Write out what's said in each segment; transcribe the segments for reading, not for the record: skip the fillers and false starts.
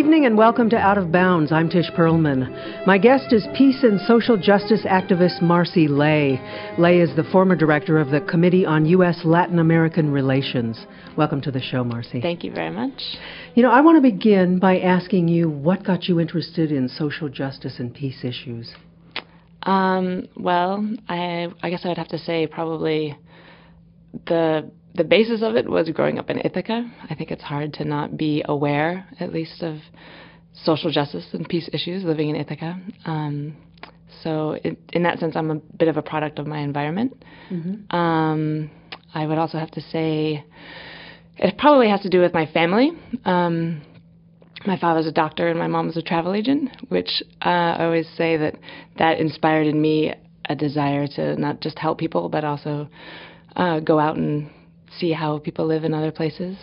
evening and welcome to Out of Bounds. I'm Tish Perlman. My guest is peace and social justice activist Marcy Ley. Ley is the former director of the Committee on U.S. Latin American Relations. Welcome to the show, Marcy. Thank you very much. You know, I want to begin by asking you what got you interested in social justice and peace issues? Well, I guess I would have to say probably the basis of it was growing up in Ithaca. I think it's hard to not be aware, at least, of social justice and peace issues living in Ithaca. So in that sense, I'm a bit of a product of my environment. Mm-hmm. I would also have to say it probably has to do with my family. My father's a doctor and my mom was a travel agent, which I always say that inspired in me a desire to not just help people, but also go out and see how people live in other places.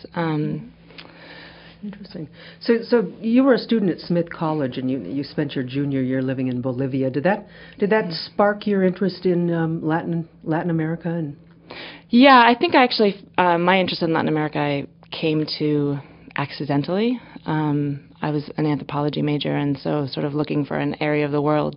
Interesting. So you were a student at Smith College, and you spent your junior year living in Bolivia. Did that spark your interest in Latin America? Yeah, I think actually my interest in Latin America I came to accidentally. I was an anthropology major, and so sort of looking for an area of the world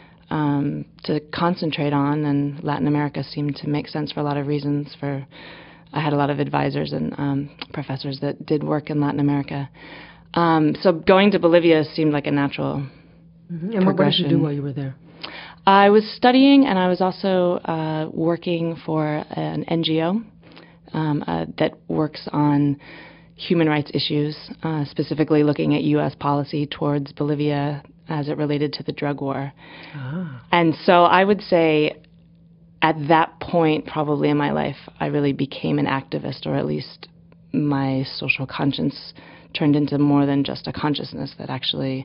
to concentrate on, and Latin America seemed to make sense for a lot of reasons. I had a lot of advisors and professors that did work in Latin America. So going to Bolivia seemed like a natural progression. And what did you do while you were there? I was studying, and I was also working for an NGO that works on human rights issues, specifically looking at U.S. policy towards Bolivia as it related to the drug war. Ah. And so I would say at that point, probably in my life, I really became an activist, or at least my social conscience turned into more than just a consciousness that actually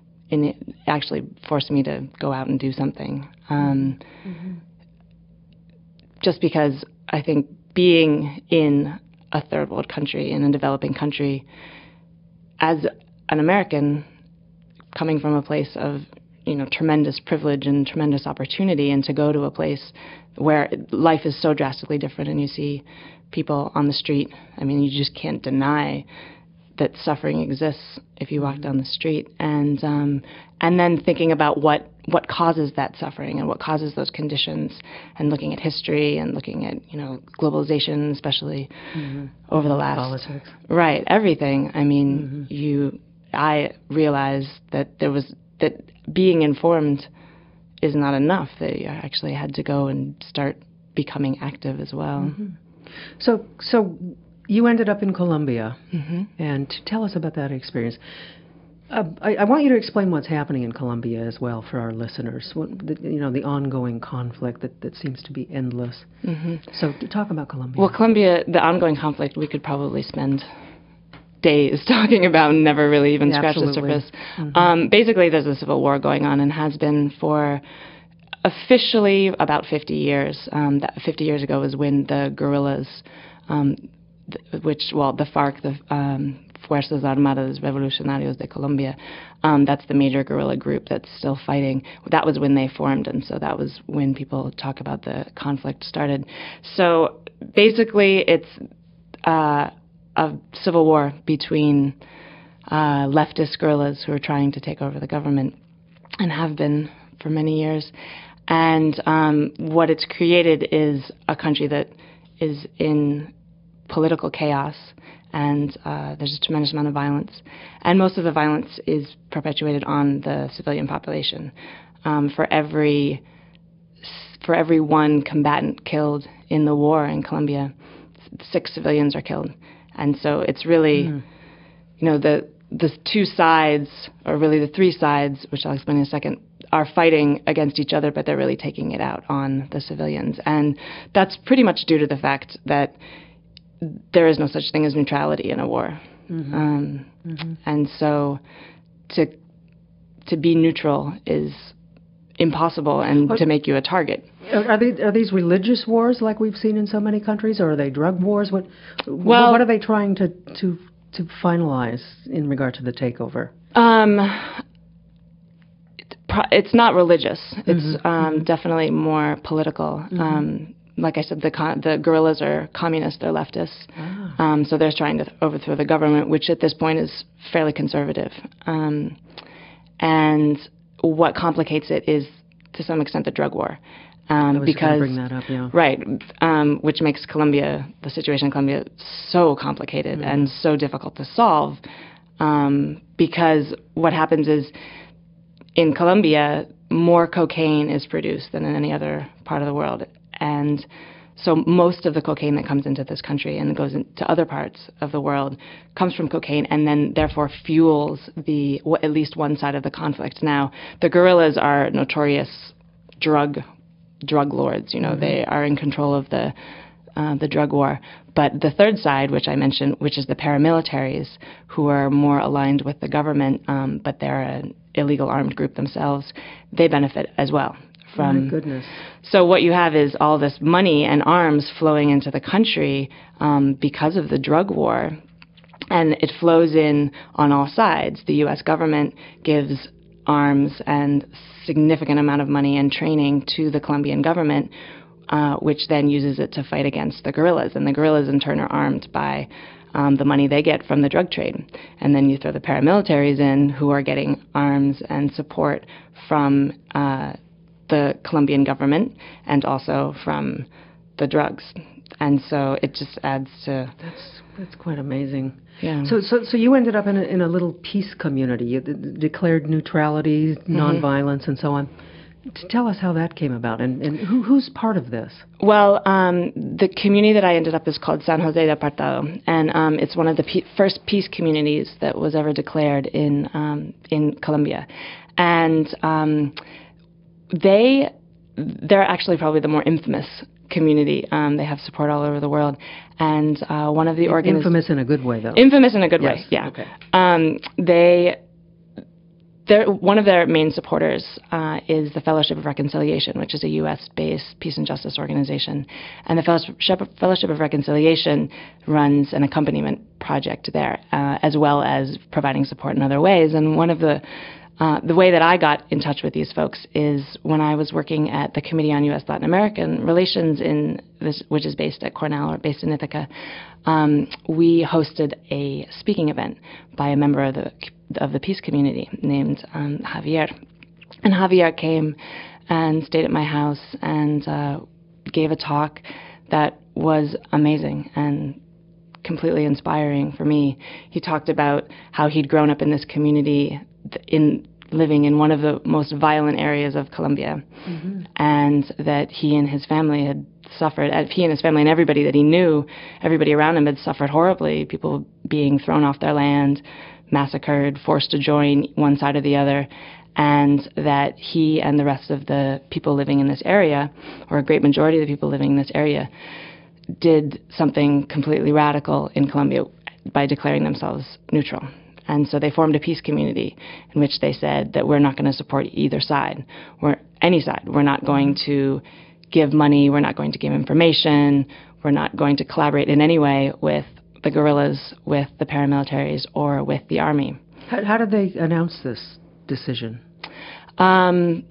forced me to go out and do something. Just because I think being in a third world country, in a developing country, as an American coming from a place of tremendous privilege and tremendous opportunity, and to go to a place where life is so drastically different and you see people on the street. I mean, you just can't deny that suffering exists if you walk down the street. And then thinking about what causes that suffering and what causes those conditions, and looking at history and looking at, globalization, especially over the last... Politics. Right, everything. I mean, I realized that that being informed is not enough, that you actually had to go and start becoming active as well. Mm-hmm. So you ended up in Colombia, and tell us about that experience. I want you to explain what's happening in Colombia as well for our listeners. The ongoing conflict that seems to be endless. Mm-hmm. So talk about Colombia. Well, Colombia, the ongoing conflict, we could probably spend days talking about and never really even scratch the surface. Mm-hmm. Basically, there's a civil war going on and has been for officially about 50 years. 50 years ago was when the guerrillas, the FARC, the Fuerzas Armadas Revolucionarios de Colombia, that's the major guerrilla group that's still fighting. That was when they formed, and so that was when people talk about the conflict started. So basically, it's a civil war between leftist guerrillas who are trying to take over the government and have been for many years. And what it's created is a country that is in political chaos, and there's a tremendous amount of violence. And most of the violence is perpetuated on the civilian population. For every one combatant killed in the war in Colombia, 6 civilians are killed. And so it's really, the two sides, or really the 3 sides, which I'll explain in a second, are fighting against each other, but they're really taking it out on the civilians. And that's pretty much due to the fact that there is no such thing as neutrality in a war. And so to be neutral is impossible, and to make you a target. Are these religious wars like we've seen in so many countries, or are they drug wars? What are they trying to finalize in regard to the takeover? It's not religious. It's definitely more political. like I said, the guerrillas are communists, they're leftists. So they're trying to overthrow the government, which at this point is fairly conservative. And what complicates it is, to some extent, the drug war. I was going to bring that up, yeah. Right, which makes the situation in Colombia so complicated and so difficult to solve, because what happens is, in Colombia, more cocaine is produced than in any other part of the world. And so most of the cocaine that comes into this country and goes into other parts of the world comes from cocaine, and then therefore fuels at least one side of the conflict. Now, the guerrillas are notorious drug lords. They are in control of the drug war. But the third side, which I mentioned, which is the paramilitaries, who are more aligned with the government, but they're an illegal armed group themselves, they benefit as well. My goodness. So what you have is all this money and arms flowing into the country because of the drug war, and it flows in on all sides. The U.S. government gives arms and significant amount of money and training to the Colombian government, which then uses it to fight against the guerrillas. And the guerrillas, in turn, are armed by the money they get from the drug trade. And then you throw the paramilitaries in, who are getting arms and support from the Colombian government and also from the drugs. And so it just adds to... That's quite amazing. Yeah. So you ended up in a little peace community. You declared neutrality, nonviolence, and so on. Tell us how that came about, and who's part of this? Well, the community that I ended up is called San Jose de Apartado, and it's one of the first peace communities that was ever declared in Colombia. And they're actually probably the more infamous community. They have support all over the world. And one of the Infamous in a good way, though. Infamous in a good way, yeah. Okay. One of their main supporters is the Fellowship of Reconciliation, which is a U.S.-based peace and justice organization. And the Fellowship of Reconciliation runs an accompaniment project there, as well as providing support in other ways. And one of the way that I got in touch with these folks is when I was working at the Committee on U.S.-Latin American Relations, which is based at Cornell, or based in Ithaca. We hosted a speaking event by a member of the peace community named Javier. And Javier came and stayed at my house and gave a talk that was amazing and completely inspiring for me. He talked about how he'd grown up in this community living in one of the most violent areas of Colombia, and that he and his family had suffered. He and his family and everybody that he knew, everybody around him had suffered horribly. People being thrown off their land, massacred, forced to join one side or the other, and that he and the rest of the people living in this area, or a great majority of the people living in this area, did something completely radical in Colombia by declaring themselves neutral. And so they formed a peace community in which they said that we're not going to support either side, or any side. We're not going to give money. We're not going to give information. We're not going to collaborate in any way with the guerrillas, with the paramilitaries, or with the army. How did they announce this decision? They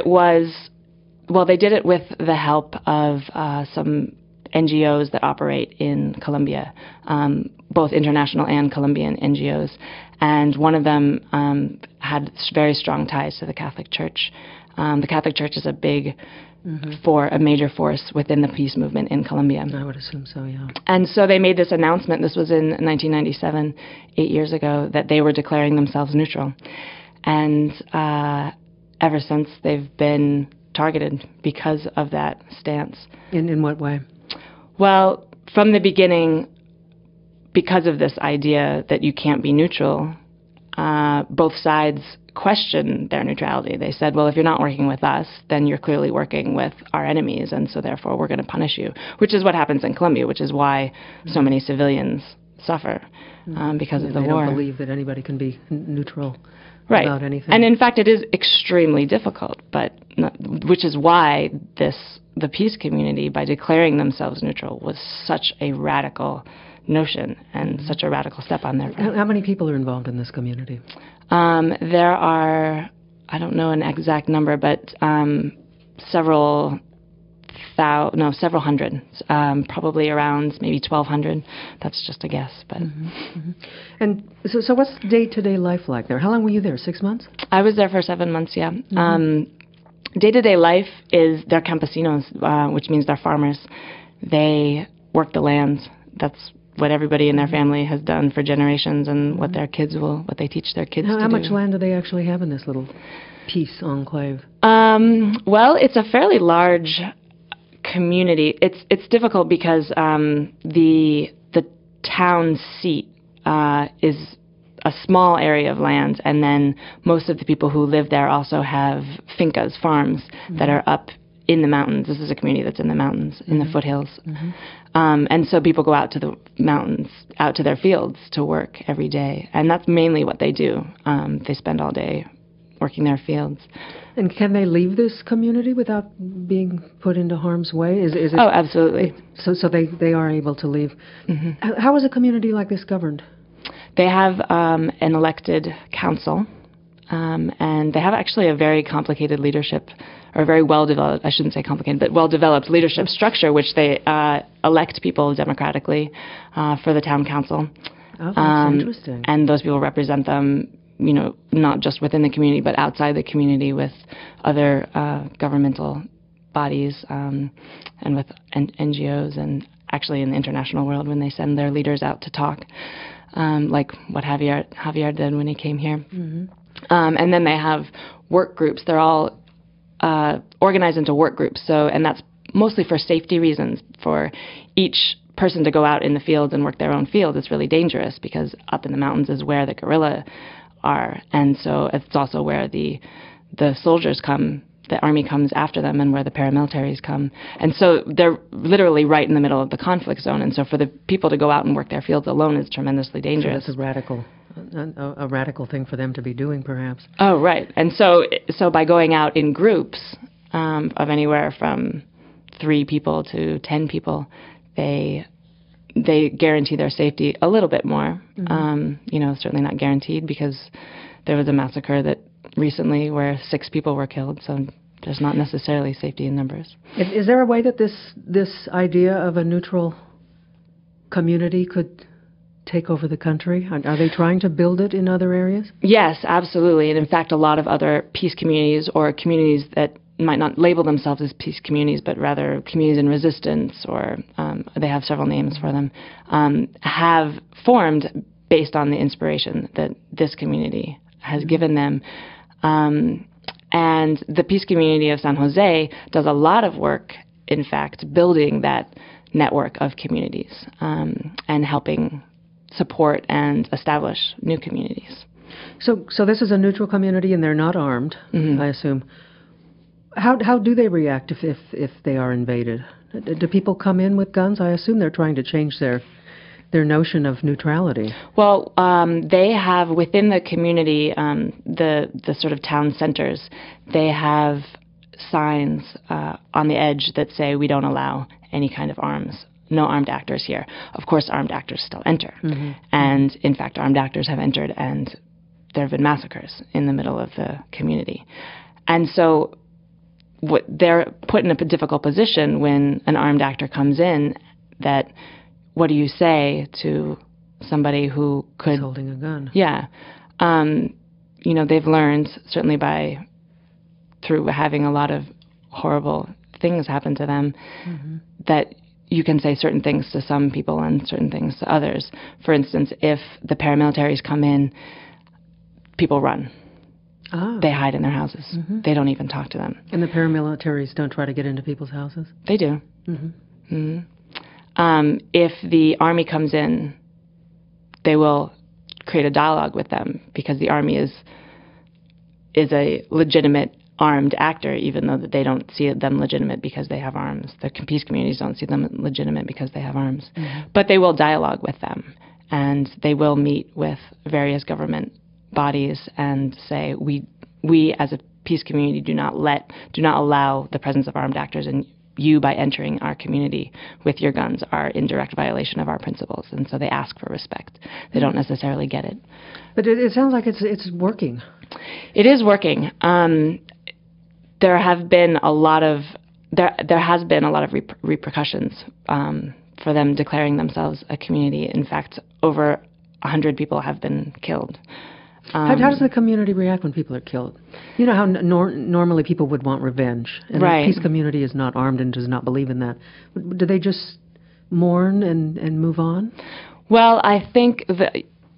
did it with the help of some NGOs that operate in Colombia, both international and Colombian NGOs. And one of them had very strong ties to the Catholic Church. The Catholic Church is a major force within the peace movement in Colombia. I would assume so, yeah. And so they made this announcement, this was in 1997, 8 years ago, that they were declaring themselves neutral. And ever since, they've been targeted because of that stance. In what way? Well, from the beginning, because of this idea that you can't be neutral, both sides questioned their neutrality. They said, well, if you're not working with us, then you're clearly working with our enemies, and so therefore we're going to punish you, which is what happens in Colombia, which is why so many civilians suffer because of the war. They don't believe that anybody can be neutral about anything. And in fact, it is extremely difficult, which is why the peace community, by declaring themselves neutral, was such a radical notion and such a radical step on their part. How many people are involved in this community? There are, I don't know an exact number, but several several hundred, probably around maybe 1,200. That's just a guess. But And so what's day-to-day life like there? How long were you there? 6 months? I was there for 7 months, yeah. Day-to-day life is they're campesinos, which means they're farmers. They work the land. That's what everybody in their family has done for generations, and what they teach their kids to do. How much land do they actually have in this little peace enclave? Well, it's a fairly large community. It's difficult because the town seat is a small area of land, and then most of the people who live there also have fincas, farms, that are up in the mountains. This is a community that's in the mountains, in the foothills. And so people go out to the mountains, out to their fields to work every day. And that's mainly what they do. They spend all day working their fields. And can they leave this community without being put into harm's way? Is it, oh, absolutely. So they are able to leave. How is a community like this governed? They have an elected council, and they have actually a very complicated leadership, or very well-developed, I shouldn't say complicated, but well-developed leadership structure, which they elect people democratically for the town council. Oh, that's interesting. And those people represent them, not just within the community, but outside the community with other governmental bodies and with NGOs, and actually in the international world when they send their leaders out to talk. Like what Javier did when he came here. And then they have work groups. They're all organized into work groups. And that's mostly for safety reasons. For each person to go out in the fields and work their own field is really dangerous, because up in the mountains is where the guerrilla are. And so it's also where the soldiers come. The army comes after them, and where the paramilitaries come. And so they're literally right in the middle of the conflict zone. And so for the people to go out and work their fields alone is tremendously dangerous. So that's a radical thing for them to be doing, perhaps. Oh, right. And so by going out in groups of anywhere from 3 people to 10 people, they guarantee their safety a little bit more. Certainly not guaranteed, because there was a massacre that recently where 6 people were killed, so there's not necessarily safety in numbers. Is there a way that this idea of a neutral community could take over the country? Are they trying to build it in other areas? Yes, absolutely. And in fact, a lot of other peace communities, or communities that might not label themselves as peace communities, but rather communities in resistance, or they have several names for them, have formed based on the inspiration that this community has given them. And the peace community of San Jose does a lot of work, in fact, building that network of communities and helping support and establish new communities. So this is a neutral community, and they're not armed, I assume. How do they react if they are invaded? Do people come in with guns? I assume they're trying to change their notion of neutrality. Well, they have within the community, the sort of town centers, they have signs on the edge that say, we don't allow any kind of arms, no armed actors here. Of course, armed actors still enter. And in fact, armed actors have entered, and there have been massacres in the middle of the community. And so they're put in a difficult position when an armed actor comes in, that what do you say to somebody who could... He's holding a gun. Yeah. They've learned, certainly through having a lot of horrible things happen to them, that you can say certain things to some people and certain things to others. For instance, if the paramilitaries come in, people run. They hide in their houses. They don't even talk to them. And the paramilitaries don't try to get into people's houses? They do. If the army comes in, they will create a dialogue with them, because the army is a legitimate armed actor, even though they don't see them legitimate because they have arms. The peace communities don't see them legitimate because they have arms. But they will dialogue with them, and they will meet with various government bodies and say, we as a peace community do not allow the presence of armed actors, and you, by entering our community with your guns, are in direct violation of our principles. And so they ask for respect. They don't necessarily get it. But it sounds like it's working. It is working. There have been a lot of there has been a lot of repercussions for them declaring themselves a community. In fact, over 100 people have been killed. How does the community react when people are killed? You know how normally people would want revenge, and right. The peace community is not armed and does not believe in that. Do they just mourn and move on? Well, I think that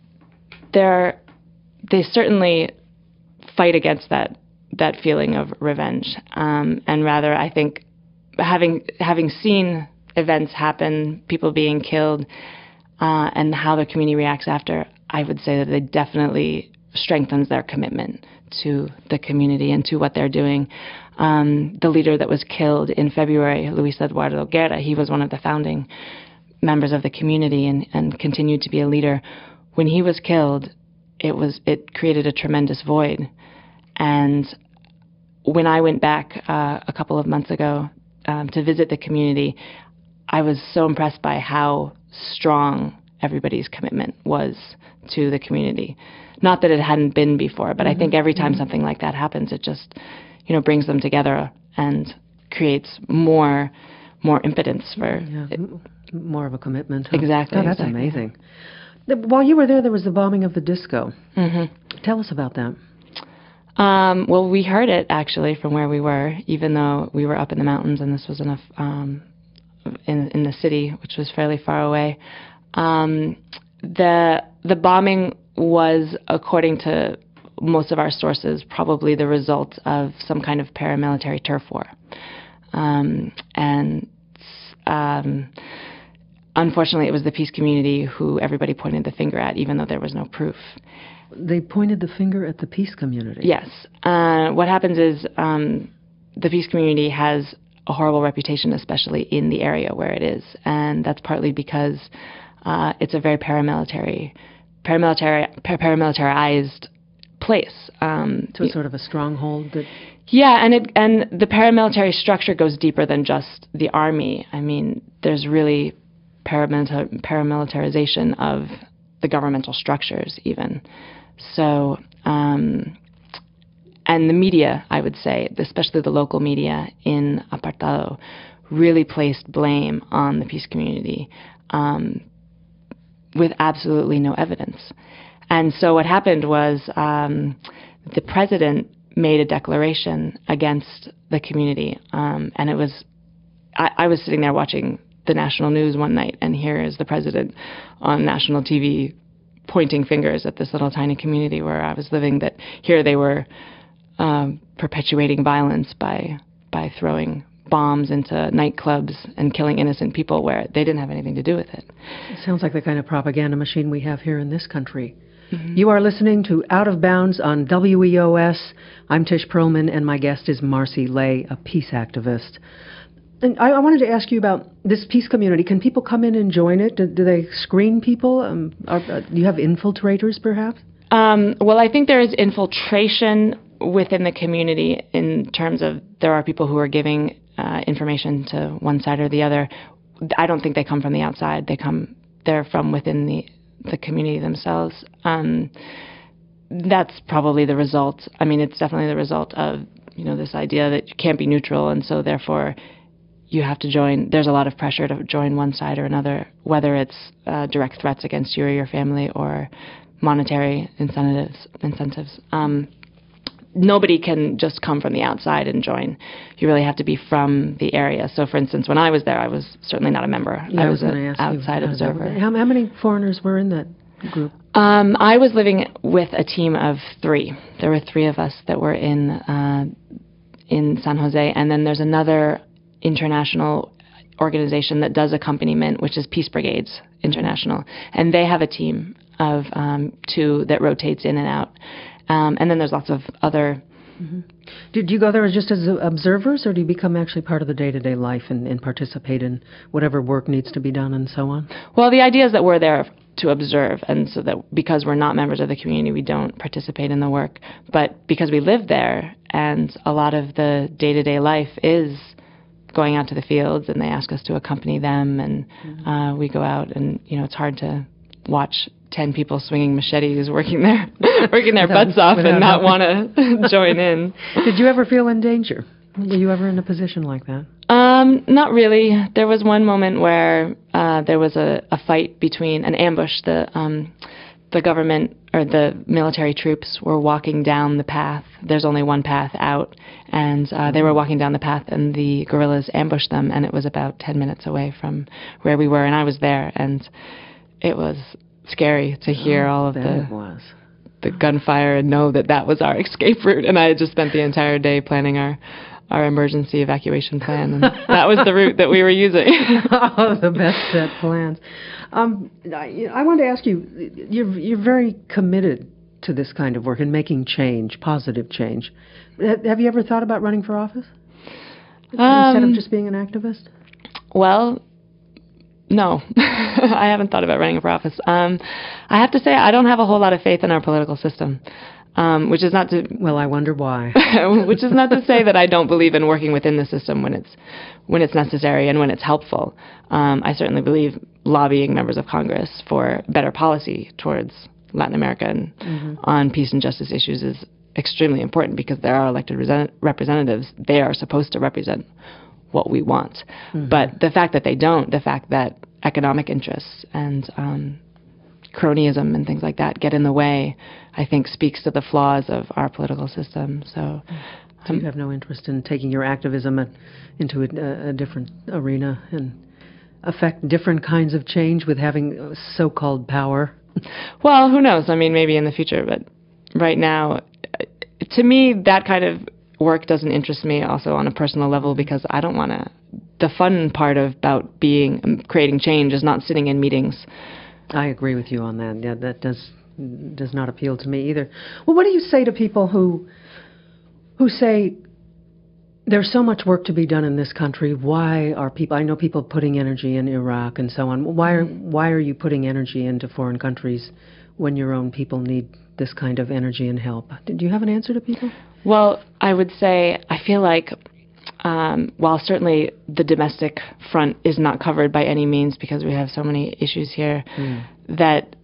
they certainly fight against that feeling of revenge, and rather, I think, having seen events happen, people being killed, and how the community reacts after, I would say that it definitely strengthens their commitment to the community and to what they're doing. The leader that was killed in February, Luis Eduardo Guerra, he was one of the founding members of the community and continued to be a leader. When he was killed, it created a tremendous void. And when I went back a couple of months ago to visit the community, I was so impressed by how strong everybody's commitment was to the community. Not that it hadn't been before, but I think every time something like that happens, it just, brings them together and creates more impotence for more of a commitment. Huh? Exactly. Oh, that's amazing. While you were there was the bombing of the disco. Mm-hmm. Tell us about that. Well, we heard it actually from where we were, even though we were up in the mountains, and this was in the city, which was fairly far away. The bombing was, according to most of our sources, probably the result of some kind of paramilitary turf war. Unfortunately, it was the peace community who everybody pointed the finger at, even though there was no proof. They pointed the finger at the peace community? Yes. What happens is the peace community has a horrible reputation, especially in the area where it is. And that's partly because it's a very paramilitarized place. So it's sort of a stronghold that... Yeah, and the paramilitary structure goes deeper than just the army. I mean, there's really paramilitarization of the governmental structures even. So, and the media, I would say, especially the local media in Apartado, really placed blame on the peace community with absolutely no evidence. And so what happened was the president made a declaration against the community, and it was, I was sitting there watching the national news one night, and here is the president on national TV pointing fingers at this little tiny community where I was living, that here they were perpetuating violence by throwing bombs into nightclubs and killing innocent people where they didn't have anything to do with it. It sounds like the kind of propaganda machine we have here in this country. Mm-hmm. You are listening to Out of Bounds on WEOS. I'm Tish Perlman, and my guest is Marcy Lay, a peace activist. And I wanted to ask you about this peace community. Can people come in and join it? Do they screen people? Do you have infiltrators, perhaps? Well, I think there is infiltration within the community in terms of there are people who are giving information to one side or the other. I don't think they come from the outside. They're from within the community themselves. That's probably the result. I mean, it's definitely the result of, this idea that you can't be neutral, and so therefore you have to join. There's a lot of pressure to join one side or another, whether it's direct threats against you or your family or monetary incentives. Nobody can just come from the outside and join. You really have to be from the area. So, for instance, when I was there, I was certainly not a member. Yeah, I was an outside observer. How many foreigners were in that group? I was living with a team of 3. There were 3 of us that were in San Jose, and then there's another international organization that does accompaniment, which is Peace Brigades International, and they have a team of 2 that rotates in and out. And then there's lots of other... Mm-hmm. Did you go there just as observers, or do you become actually part of the day-to-day life and participate in whatever work needs to be done and so on? Well, the idea is that we're there to observe, and so that because we're not members of the community, we don't participate in the work. But because we live there, and a lot of the day-to-day life is going out to the fields, and they ask us to accompany them, and we go out, and it's hard to watch 10 people swinging machetes working their butts off and not want to join in. Did you ever feel in danger? Were you ever in a position like that? Not really. There was one moment where there was a fight between an ambush. The government or the military troops were walking down the path. There's only one path out, and they were walking down the path, and the guerrillas ambushed them, and it was about 10 minutes away from where we were, and I was there, and it was scary to hear all of the gunfire and know that was our escape route, and I had just spent the entire day planning our emergency evacuation plan, and that was the route that we were using. Oh, the best set plans. I wanted to ask you, you're very committed to this kind of work and making change, positive change. Have you ever thought about running for office instead of just being an activist? Well, no, I haven't thought about running for office. I have to say I don't have a whole lot of faith in our political system. Which is not to... Well, I wonder why. Which is not to say that I don't believe in working within the system when it's necessary and when it's helpful. I certainly believe lobbying members of Congress for better policy towards Latin America and on peace and justice issues is extremely important because there are elected representatives. They are supposed to represent what we want. But the fact that they don't, the fact that economic interests and cronyism and things like that get in the way, I think speaks to the flaws of our political system. So you have no interest in taking your activism into a different arena and affect different kinds of change with having so-called power? Well, who knows? I mean, maybe in the future, but right now, to me, that kind of work doesn't interest me also on a personal level because I don't want to... The fun part about creating change is not sitting in meetings. I agree with you on that. Yeah, that does not appeal to me either. Well, what do you say to people who say there's so much work to be done in this country? Why are people? I know people putting energy in Iraq and so on. Why are you putting energy into foreign countries when your own people need this kind of energy and help? Do you have an answer to people? Well, I would say I feel like while certainly the domestic front is not covered by any means because we have so many issues here, that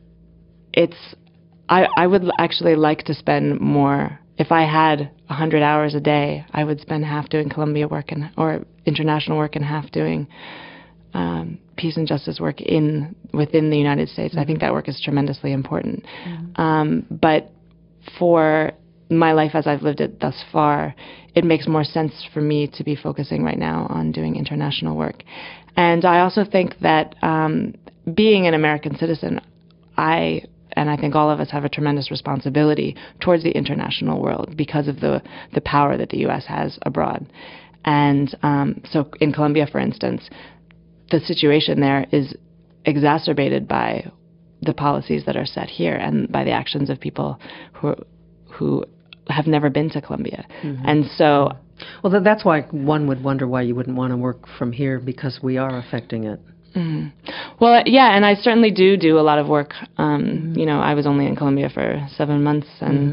I would actually like to spend more. If I had 100 hours a day, I would spend half doing Colombia work or international work and half doing peace and justice work within the United States. I think that work is tremendously important. But for my life as I've lived it thus far, it makes more sense for me to be focusing right now on doing international work. And I also think that being an American citizen, I think all of us have a tremendous responsibility towards the international world because of the power that the U.S. has abroad. And so in Colombia, for instance, the situation there is exacerbated by the policies that are set here and by the actions of people who have never been to Colombia. And so... Well, that's why one would wonder why you wouldn't want to work from here because we are affecting it. Well, yeah, and I certainly do a lot of work. You know, I was only in Colombia for 7 months,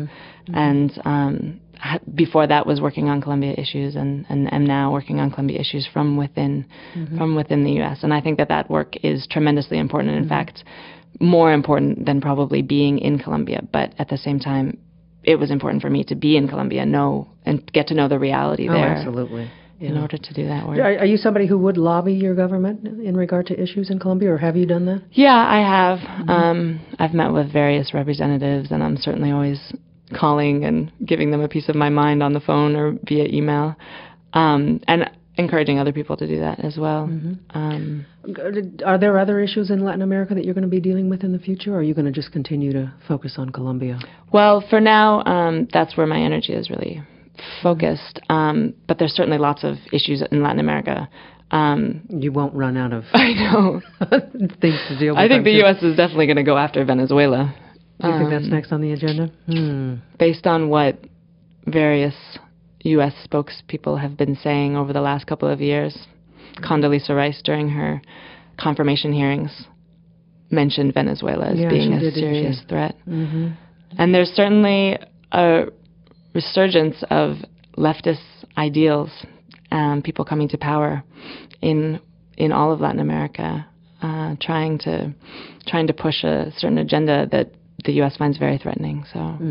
and before that was working on Colombia issues, and am now working on Colombia issues from within the U.S. And I think that work is tremendously important. In fact, more important than probably being in Colombia. But at the same time, it was important for me to be in Colombia, and get to know the reality there. Oh, absolutely. In order to do that work. Are you somebody who would lobby your government in regard to issues in Colombia, or have you done that? Yeah, I have. I've met with various representatives, and I'm certainly always calling and giving them a piece of my mind on the phone or via email, and encouraging other people to do that as well. Are there other issues in Latin America that you're going to be dealing with in the future, or are you going to just continue to focus on Colombia? Well, for now, that's where my energy is really focused, but there's certainly lots of issues in Latin America. You won't run out of I know things to deal with. I think the U.S. is definitely going to go after Venezuela. Do you think that's next on the agenda? Based on what various U.S. spokespeople have been saying over the last couple of years, Condoleezza Rice, during her confirmation hearings, mentioned Venezuela as being a serious threat. And there's certainly a resurgence of leftist ideals, people coming to power in all of Latin America, trying to push a certain agenda that the U.S. finds very threatening. So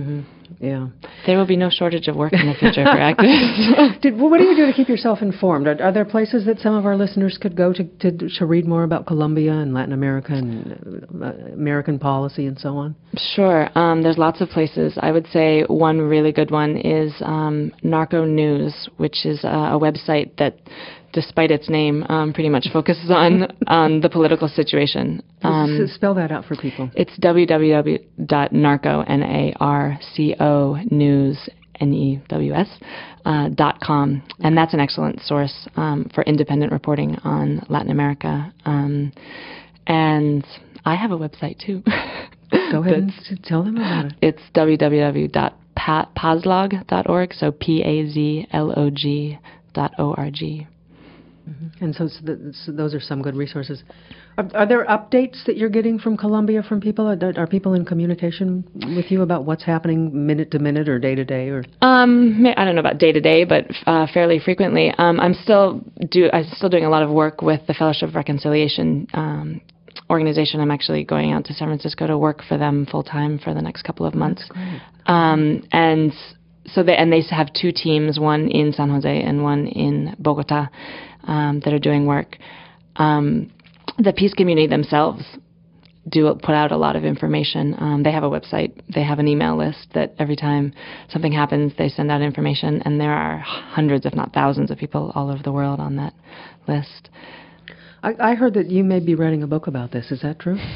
Yeah. There will be no shortage of work in the future for activists. What do you do to keep yourself informed? Are there places that some of our listeners could go to read more about Colombia and Latin America and American policy and so on? Sure. There's lots of places. I would say one really good one is Narco News, which is a website that, despite its name, pretty much focuses on the political situation. Spell that out for people. It's www.narco, N-A-R-C-O, news, N-E-W-S, .com. And that's an excellent source for independent reporting on Latin America. And I have a website, too. Go ahead and tell them about it. It's www.pazlog.org, so P-A-Z-L-O-G.org. Mm-hmm. And so those are some good resources. Are there updates that you're getting from Colombia from people? Are people in communication with you about what's happening minute to minute or day to day? Or I don't know about day to day, but fairly frequently. I'm still doing a lot of work with the Fellowship of Reconciliation organization. I'm actually going out to San Francisco to work for them full time for the next couple of months. That's great. And so they have two teams, one in San Jose and one in Bogota, that are doing work. The peace community themselves put out a lot of information. They have a website. They have an email list that every time something happens, they send out information. And there are hundreds, if not thousands, of people all over the world on that list. I heard that you may be writing a book about this. Is that true?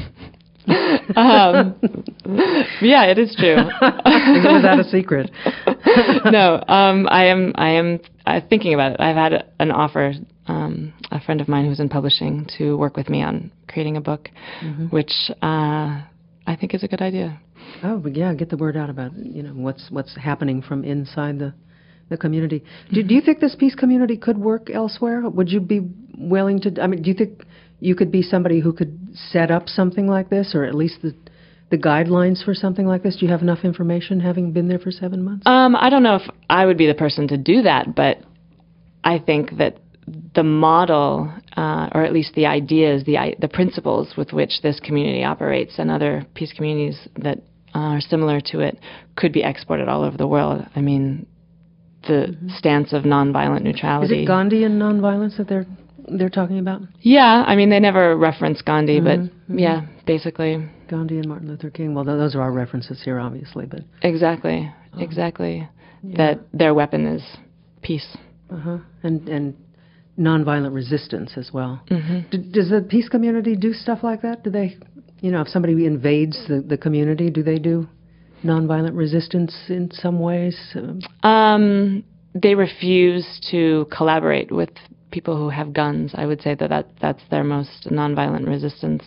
Yeah, it is true. Was that a secret? No, I am thinking about it. I've had an offer, a friend of mine who's in publishing, to work with me on creating a book, which I think is a good idea. Oh, but yeah, get the word out about what's happening from inside the community. Do you think this peace community could work elsewhere? Would you be willing to? I mean, do you think you could be somebody who could set up something like this, or at least the guidelines for something like this? Do you have enough information, having been there for 7 months? I don't know if I would be the person to do that, but I think that the model, or at least the ideas, the principles with which this community operates and other peace communities that are similar to it could be exported all over the world. I mean, the stance of nonviolent neutrality. Is it Gandhian nonviolence that they're talking about? Yeah, I mean, they never reference Gandhi, but yeah, basically. Gandhi and Martin Luther King. Well, those are our references here, obviously, but exactly. Yeah. That their weapon is peace. And nonviolent resistance as well. Does the peace community do stuff like that? Do they, if somebody invades the community, do they do nonviolent resistance in some ways? They refuse to collaborate with people who have guns. I would say that's their most nonviolent resistance.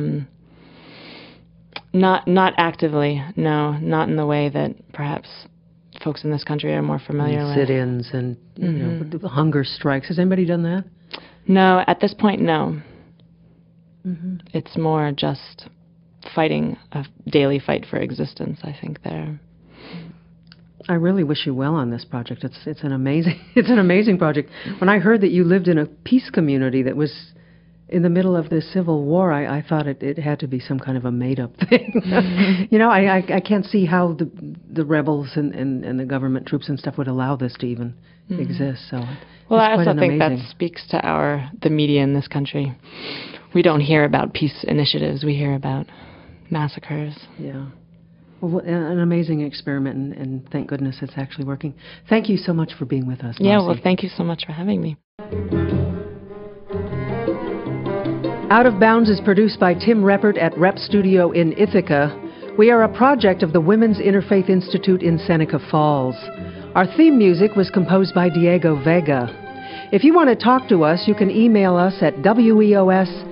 Not actively, no, not in the way that perhaps folks in this country are more familiar with. Sit-ins and hunger strikes. Has anybody done that? No, at this point, no. It's more just fighting a daily fight for existence, I think, there. I really wish you well on this project. It's an amazing project. When I heard that you lived in a peace community that was in the middle of the Civil War, I thought it had to be some kind of a made-up thing. I can't see how the rebels and the government troops and stuff would allow this to even exist. So, well, I also think that speaks to the media in this country. We don't hear about peace initiatives. We hear about massacres. Yeah. Well, an amazing experiment, and thank goodness it's actually working. Thank you so much for being with us, Marcy. Yeah, well, thank you so much for having me. Out of Bounds is produced by Tim Reppert at Rep Studio in Ithaca. We are a project of the Women's Interfaith Institute in Seneca Falls. Our theme music was composed by Diego Vega. If you want to talk to us, you can email us at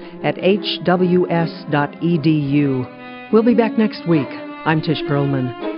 weos@hws.edu. We'll be back next week. I'm Tish Perlman.